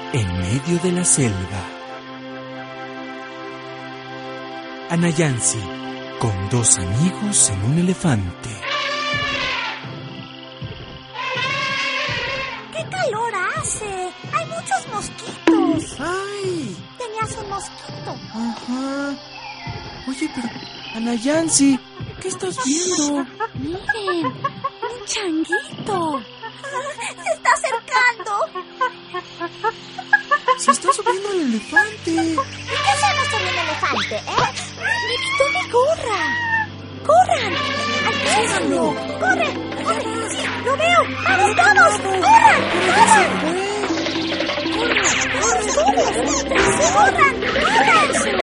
en medio de la selva. Ana Yancy, con dos amigos en un elefante. ¡Qué calor hace! ¡Hay muchos mosquitos! ¡Ay! Tenías un mosquito. Ajá. Oye, pero Ana Yancy, ¿qué estás viendo? Miren, un changuito. Se está acercando. Se está subiendo el elefante. ¿Y qué hacemos con el elefante, Me quitó mi gorra. ¡Corran! ¡Alcánzalo! ¡Corre! ¡Corre! ¡Sí, lo veo! ¡Vamos todos! ¡Corran! ¡Corran! ¡Corran! ¡Corran! ¡Corran! ¡Corran!